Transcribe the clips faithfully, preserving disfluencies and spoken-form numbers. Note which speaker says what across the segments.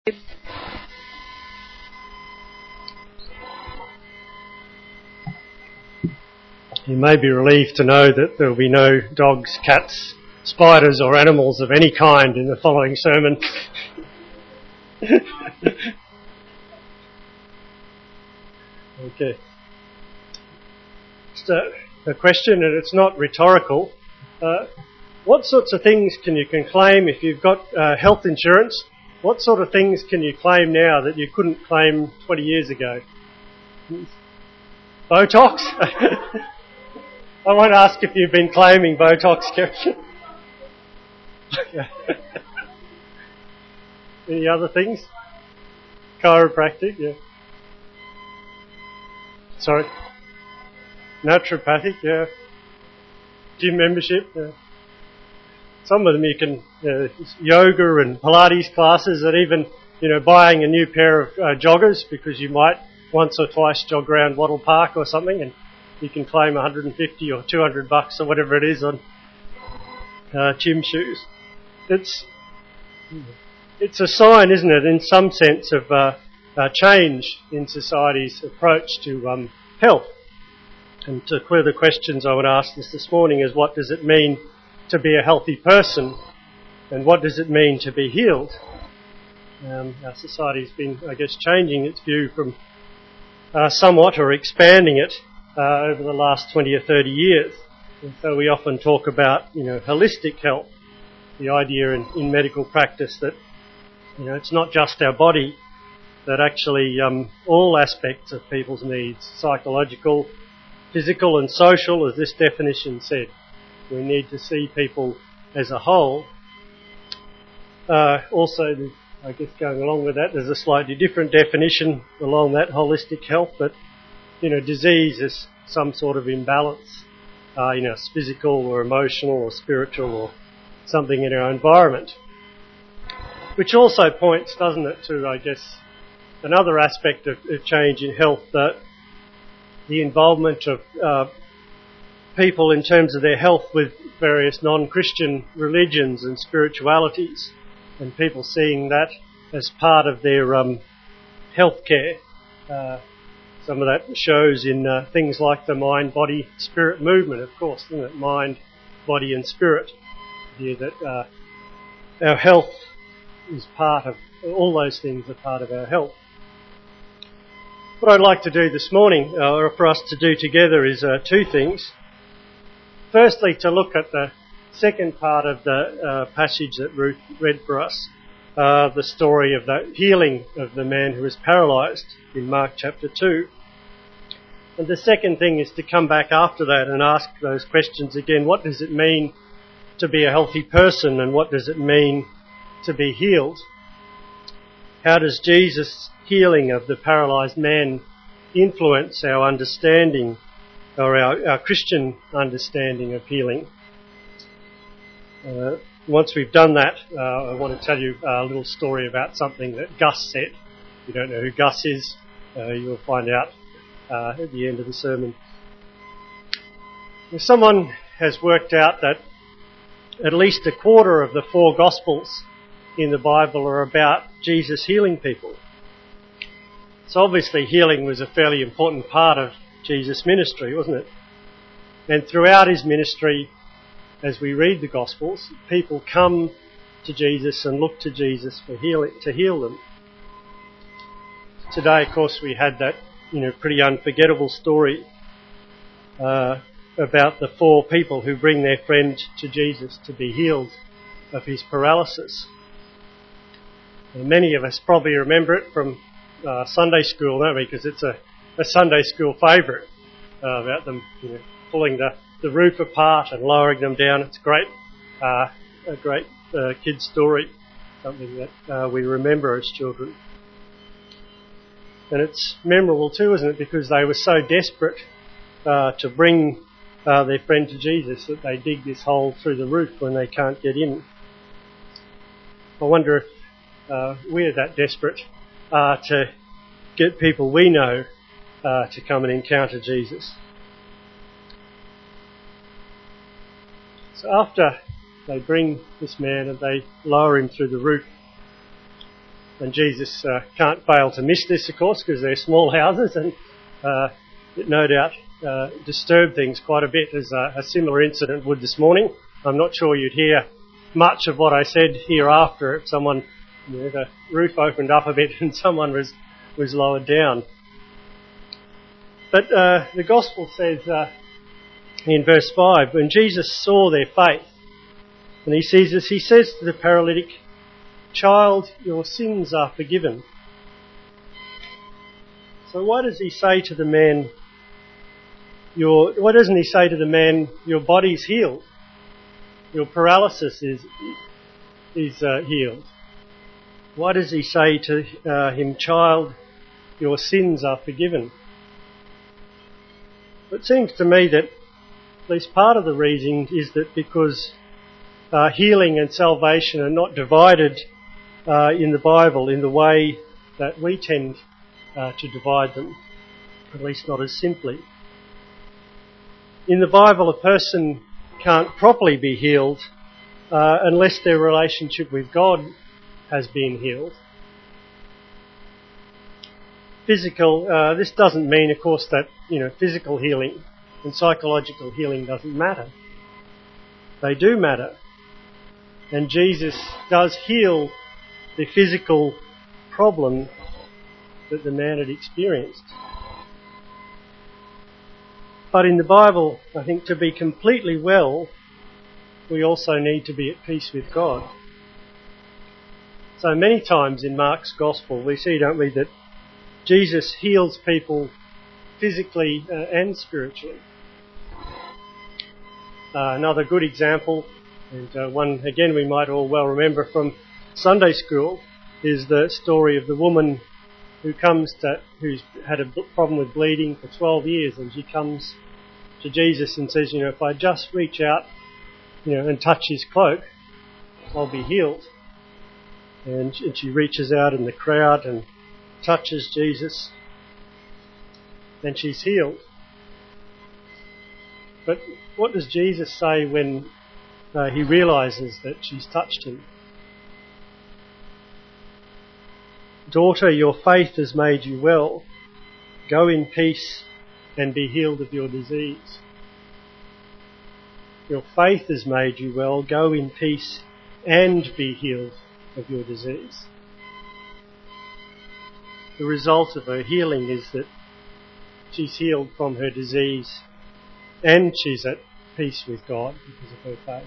Speaker 1: You may be relieved to know that there will be no dogs, cats, spiders or animals of any kind in the following sermon. Okay. Just a, a question, and it's not rhetorical. Uh, what sorts of things can you can claim if you've got uh, health insurance? What sort of things can you claim now that you couldn't claim twenty years ago? Botox? I won't ask if you've been claiming Botox. Any other things? Chiropractic, yeah. Sorry. Naturopathic, yeah. Gym membership, yeah. Some of them you can, uh, yoga and Pilates classes, and even, you know, buying a new pair of uh, joggers because you might once or twice jog around Wattle Park or something, and you can claim one hundred fifty or two hundred bucks or whatever it is on uh, gym shoes. It's it's a sign, isn't it, in some sense of uh, uh, change in society's approach to um, health. And to clear the questions I would ask this this morning is, what does it mean to be a healthy person, and what does it mean to be healed? Um, our society's been, I guess, changing its view from uh, somewhat, or expanding it uh, over the last twenty or thirty years. And so we often talk about, you know, holistic health, the idea in, in medical practice that, you know, it's not just our body, that actually um, all aspects of people's needs, psychological, physical and social, as this definition said. We need to see people as a whole. Uh, also, I guess going along with that, there's a slightly different definition along that holistic health, but, you know, disease is some sort of imbalance, uh, you know, it's physical or emotional or spiritual or something in our environment. Which also points, doesn't it, to, I guess, another aspect of, of change in health, that the involvement of uh, people in terms of their health with various non-Christian religions and spiritualities, and people seeing that as part of their um, health care. Uh, some of that shows in uh, things like the mind, body, spirit movement, of course, isn't it? Mind, body and spirit. The idea that uh, our health is part of, all those things are part of our health. What I'd like to do this morning, uh, or for us to do together, is uh, two things. Firstly, to look at the second part of the uh, passage that Ruth read for us, uh, the story of the healing of the man who was paralysed in Mark chapter two. And the second thing is to come back after that and ask those questions again. What does it mean to be a healthy person, and what does it mean to be healed? How does Jesus' healing of the paralysed man influence our understanding, or our, our Christian understanding of healing? Uh, once we've done that, uh, I want to tell you a little story about something that Gus said. If you don't know who Gus is, uh, you'll find out uh, at the end of the sermon. If someone has worked out that at least a quarter of the four Gospels in the Bible are about Jesus healing people. So obviously healing was a fairly important part of Jesus' ministry, wasn't it? And throughout his ministry, as we read the Gospels, people come to Jesus and look to Jesus for healing, to heal them. Today, of course, we had that, you know, pretty unforgettable story uh, about the four people who bring their friend to Jesus to be healed of his paralysis. And many of us probably remember it from uh, Sunday school, don't we? Because it's a, a Sunday school favourite uh, about them, you know, pulling the, the roof apart and lowering them down. It's great, uh, a great uh, kid's story, something that uh, we remember as children. And it's memorable too, isn't it? Because they were so desperate uh, to bring uh, their friend to Jesus that they dig this hole through the roof when they can't get in. I wonder if uh, we're that desperate uh, to get people we know uh, to come and encounter Jesus. So after they bring this man and they lower him through the roof, And Jesus uh, can't fail to miss this, of course, because they're small houses, and uh, it no doubt uh, disturbed things quite a bit, as a, a similar incident would this morning. I'm not sure you'd hear much of what I said hereafter if someone, you know, the roof opened up a bit and someone was, was lowered down. But uh, the Gospel says uh, in verse five, when Jesus saw their faith, and he sees this, he says to the paralytic, "Child, your sins are forgiven." So why does he say to the man, your, why doesn't he say to the man, your body's healed? Your paralysis is, is uh, healed. Why does he say to uh, him, "Child, your sins are forgiven"? It seems to me that at least part of the reason is that because uh, healing and salvation are not divided uh, in the Bible in the way that we tend uh, to divide them, at least not as simply. In the Bible, a person can't properly be healed uh, unless their relationship with God has been healed. Physical, uh, this doesn't mean, of course, that, you know, physical healing and psychological healing doesn't matter. They do matter. And Jesus does heal the physical problem that the man had experienced. But in the Bible, I think to be completely well, we also need to be at peace with God. So many times in Mark's Gospel, we see, don't we, that Jesus heals people physically uh, and spiritually. Uh, another good example, and uh, one again we might all well remember from Sunday school, is the story of the woman who comes to, who's had a problem with bleeding for twelve years, and she comes to Jesus and says, you know, if I just reach out, you know, and touch his cloak, I'll be healed. And, and she reaches out in the crowd and touches Jesus, and she's healed. But what does Jesus say when uh, he realises that she's touched him? "Daughter, your faith has made you well. Go in peace and be healed of your disease." Your faith has made you well. Go in peace and be healed of your disease. The result of her healing is that she's healed from her disease and she's at peace with God because of her faith.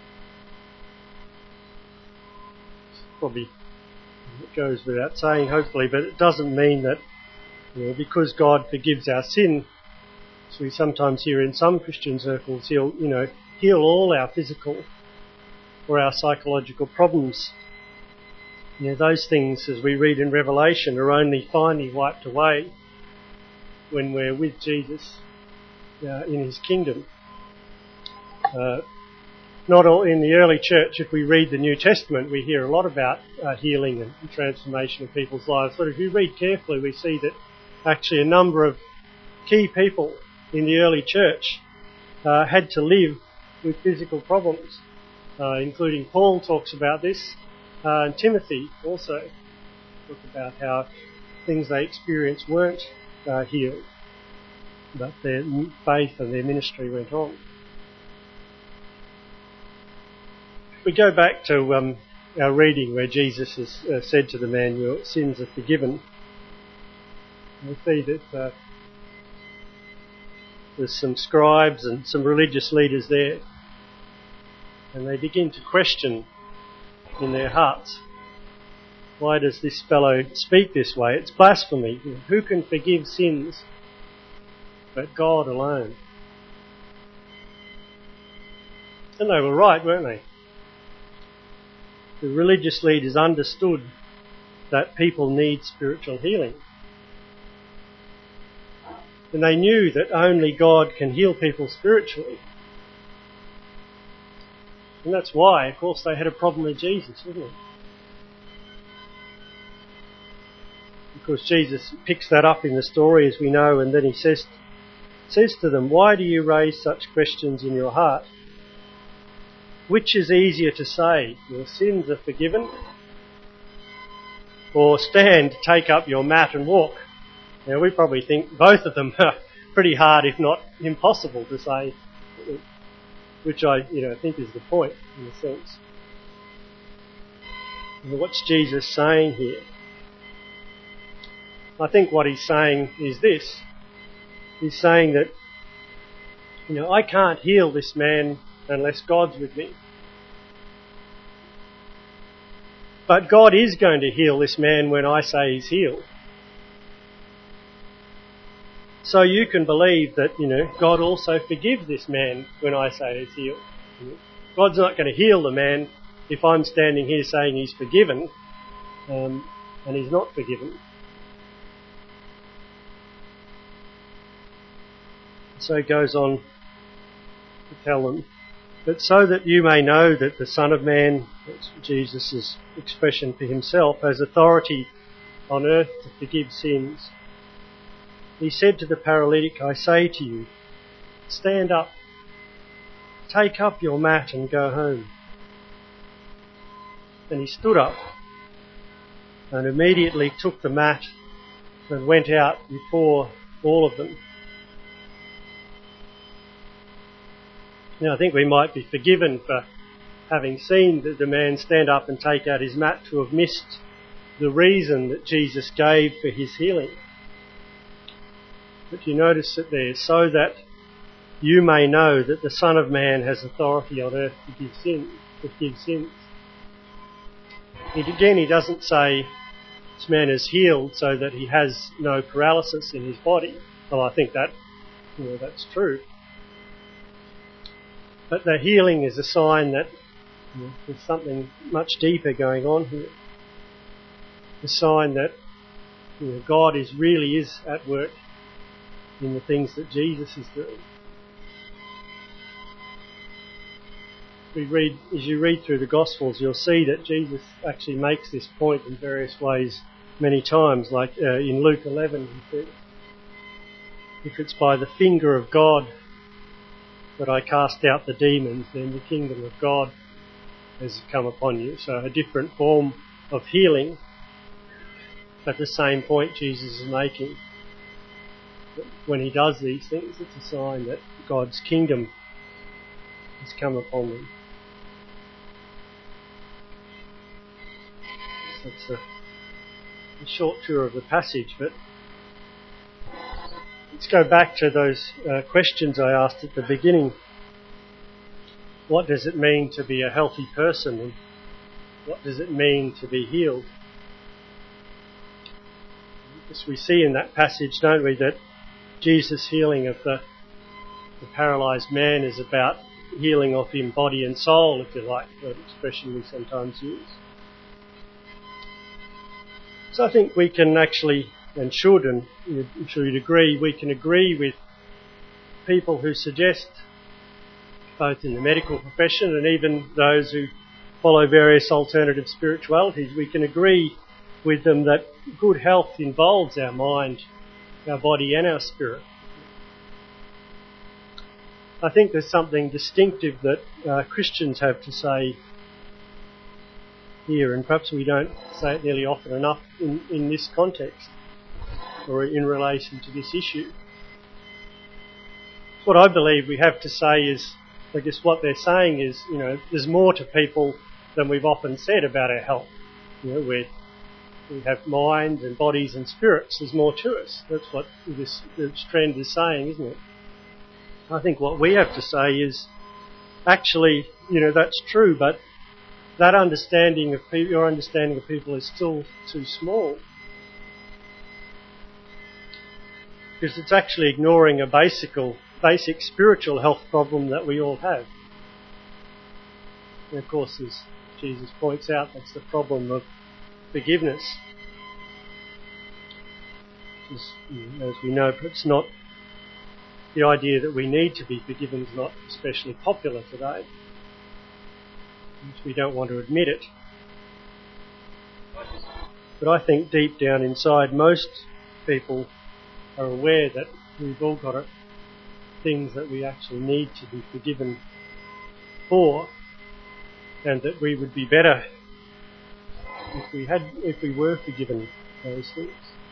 Speaker 1: Probably it goes without saying, hopefully, but it doesn't mean that, you know, because God forgives our sin, as we sometimes hear in some Christian circles, he'll, you know, heal all our physical or our psychological problems. You know, those things, as we read in Revelation, are only finally wiped away when we're with Jesus uh, in his kingdom. Uh, not all in the early church, if we read the New Testament, we hear a lot about uh, healing and transformation of people's lives. But if you read carefully, we see that actually a number of key people in the early church uh, had to live with physical problems, uh, including Paul talks about this. Uh, and Timothy also talked about how things they experienced weren't uh, healed, but their faith and their ministry went on. We go back to um, our reading where Jesus has uh, said to the man, "Your sins are forgiven." And we see that uh, there's some scribes and some religious leaders there, and they begin to question in their hearts, why does this fellow speak this way? It's blasphemy. Who can forgive sins but God alone? And they were right, weren't they? The religious leaders understood that people need spiritual healing. And they knew that only God can heal people spiritually. And that's why, of course, they had a problem with Jesus, wasn't it? Because Jesus picks that up in the story, as we know, and then he says, says to them, "Why do you raise such questions in your heart? Which is easier to say, your sins are forgiven, or stand, take up your mat and walk. Now, we probably think both of them are pretty hard, if not impossible, to say, which I, you know, think is the point, in a sense. And what's Jesus saying here? I think what he's saying is this. He's saying that, you know, I can't heal this man unless God's with me. But God is going to heal this man when I say he's healed. So you can believe that, you know, God also forgives this man when I say he's healed. God's not going to heal the man if I'm standing here saying he's forgiven, um, and he's not forgiven. So he goes on to tell them, but so that you may know that the Son of Man, that's Jesus' expression for himself, has authority on earth to forgive sins. He said to the paralytic, I say to you, stand up, take up your mat and go home. And he stood up and immediately took the mat and went out before all of them. Now, I think we might be forgiven for having seen the, the man stand up and take out his mat to have missed the reason that Jesus gave for his healing. But you notice that there, so that you may know that the Son of Man has authority on earth to give sin, to forgive sins. Again, he doesn't say this man is healed so that he has no paralysis in his body. Well, I think that, you know, that's true. But the healing is a sign that, you know, there's something much deeper going on here. A sign that, you know, God is really is at work in the things that Jesus is doing. We read, as you read through the Gospels, you'll see that Jesus actually makes this point in various ways many times. Like uh, in Luke eleven, he said, if it's by the finger of God that I cast out the demons, then the kingdom of God has come upon you. So a different form of healing, but the same point Jesus is making. When he does these things, it's a sign that God's kingdom has come upon them. That's a, a short tour of the passage, but let's go back to those uh, questions I asked at the beginning. What does it mean to be a healthy person, and what does it mean to be healed? As we see in that passage, don't we, that Jesus' healing of the, the paralysed man is about healing of him body and soul, if you like, that expression we sometimes use. So I think we can actually, and should, and I'm sure you'd agree, we can agree with people who suggest, both in the medical profession and even those who follow various alternative spiritualities, we can agree with them that good health involves our mind, our body and our spirit. I think there's something distinctive that uh, Christians have to say here, and perhaps we don't say it nearly often enough in, in this context or in relation to this issue. What I believe we have to say is, I guess what they're saying is, you know, there's more to people than we've often said about our health. You know, we're We have minds and bodies and spirits. There's more to us. That's what this, this trend is saying, isn't it? I think what we have to say is, actually, you know, that's true, but that understanding of people, your understanding of people is still too small. Because it's actually ignoring a basic, basic spiritual health problem that we all have. And of course, as Jesus points out, that's the problem of forgiveness. As, as we know, it's not the idea that we need to be forgiven is not especially popular today. We don't want to admit it. But I think deep down inside, most people are aware that we've all got things that we actually need to be forgiven for, and that we would be better if we had, if we were forgiven those things.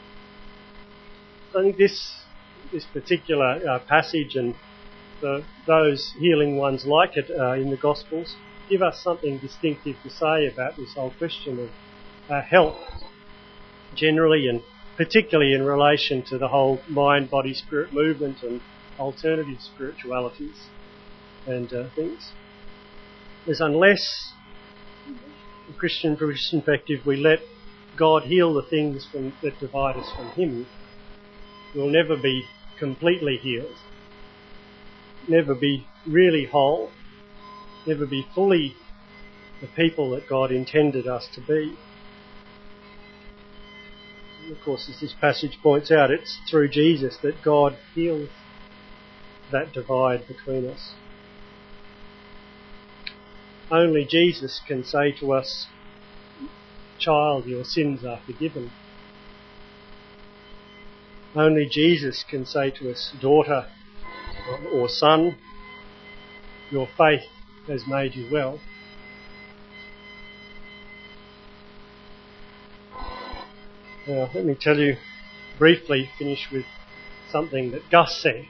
Speaker 1: So I think this this particular uh, passage and the, those healing ones like it uh, in the Gospels give us something distinctive to say about this whole question of uh, health generally, and particularly in relation to the whole mind, body, spirit movement and alternative spiritualities and uh, things. Is unless, Christian perspective, we let God heal the things from, that divide us from Him, we'll never be completely healed, never be really whole, never be fully the people that God intended us to be. And of course, as this passage points out, it's through Jesus that God heals that divide between us. Only Jesus can say to us, "Child, your sins are forgiven." Only Jesus can say to us, "Daughter or son, your faith has made you well." Now, let me tell you briefly, finish with something that Gus said.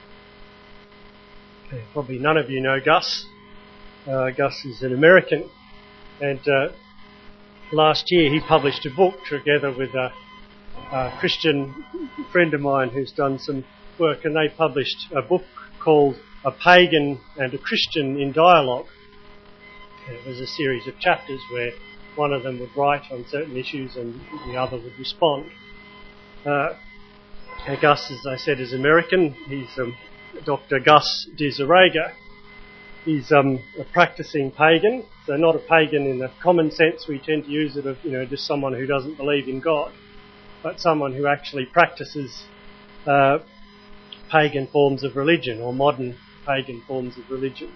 Speaker 1: Okay, probably none of you know Gus. Uh, Gus is an American, and uh, last year he published a book together with a, a Christian friend of mine who's done some work, and they published a book called A Pagan and a Christian in Dialogue. And it was a series of chapters where one of them would write on certain issues and the other would respond. Uh, Gus, as I said, is American. He's um, Doctor Gus de Zarega. He's um, a practicing pagan, so not a pagan in the common sense we tend to use it of, you know, just someone who doesn't believe in God, but someone who actually practices uh, pagan forms of religion or modern pagan forms of religion.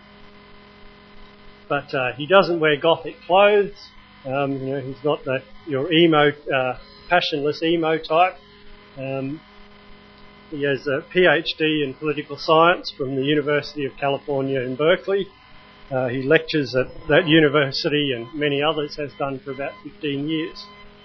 Speaker 1: But uh, he doesn't wear gothic clothes. Um, you know, he's not the, your emo, uh, passionless emo type. Um, he has a P H D in political science from the University of California in Berkeley. Uh, he lectures at that university and many others, has done for about fifteen years.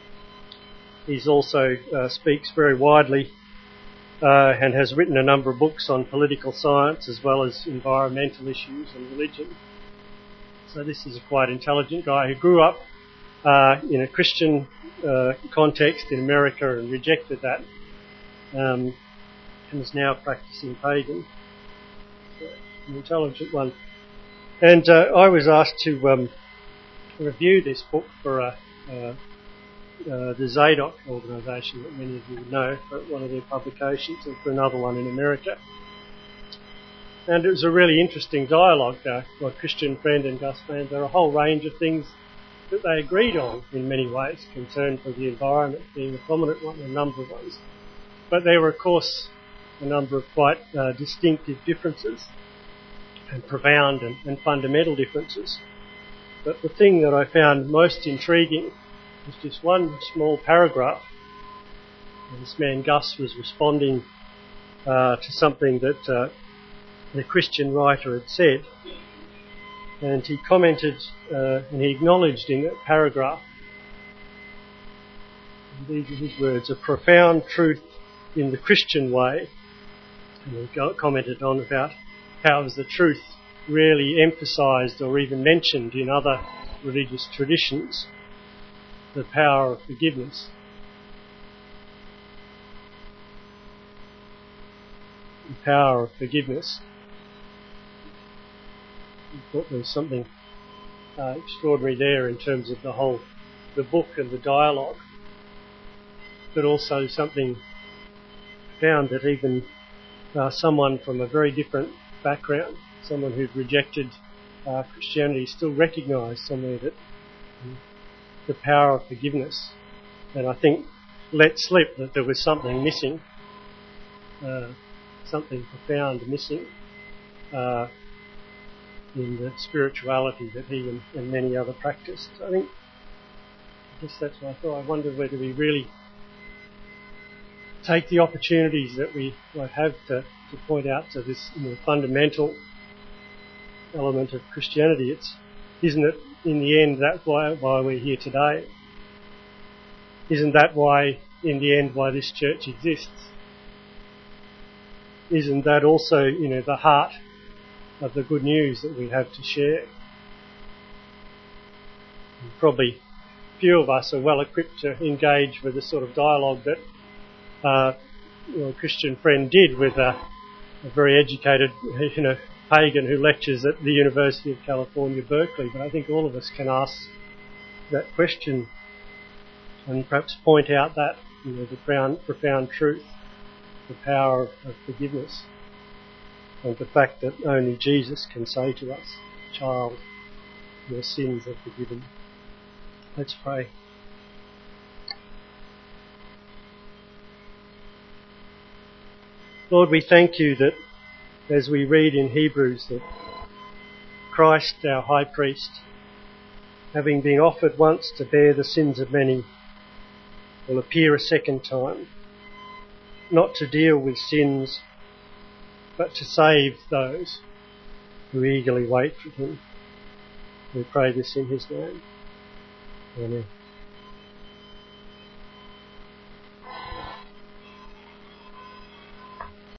Speaker 1: He's also uh, speaks very widely uh, and has written a number of books on political science as well as environmental issues and religion. So this is a quite intelligent guy who grew up Uh, in a Christian uh, context in America and rejected that, um, and is now practicing pagan. So, an intelligent one. And uh, I was asked to um, review this book for a, uh, uh, the Zadok organisation that many of you would know, for one of their publications, and for another one in America. And it was a really interesting dialogue. Uh, my Christian friend and Gus friend, there are a whole range of things that they agreed on in many ways, concern for the environment being a prominent one, a number of ones. But there were, of course, a number of quite uh, distinctive differences and profound and, and fundamental differences. But the thing that I found most intriguing was just one small paragraph. And this man Gus was responding uh, to something that uh, the Christian writer had said. And he commented uh, and he acknowledged in that paragraph, and these are his words, "a profound truth in the Christian way." And he commented on about how it was the truth rarely emphasised or even mentioned in other religious traditions, the power of forgiveness. The power of forgiveness. I thought there was something uh, extraordinary there in terms of the whole, the book and the dialogue, but also something found that even uh, someone from a very different background, someone who'd rejected uh, Christianity, still recognised somewhere that um, the power of forgiveness, and I think let slip that there was something missing, uh, something profound missing. Uh, in the spirituality that he and, and many other practiced. I think, I guess that's what I thought. I wonder whether we really take the opportunities that we might have to, to point out to this, you know, fundamental element of Christianity. It's, isn't it, in the end, that's why, why we're here today? Isn't that why, in the end, why this church exists? Isn't that also, you know, the heart of the good news that we have to share? And probably few of us are well equipped to engage with the sort of dialogue that uh, you know, a Christian friend did with a, a very educated, you know, pagan who lectures at the University of California, Berkeley. But I think all of us can ask that question and perhaps point out that, you know, the profound, profound truth, the power of, of forgiveness, and the fact that only Jesus can say to us, "Child, your sins are forgiven." Let's pray. Lord, we thank you that as we read in Hebrews that Christ, our high priest, having been offered once to bear the sins of many, will appear a second time, not to deal with sins, but to save those who eagerly wait for him. We pray this in his name. Amen.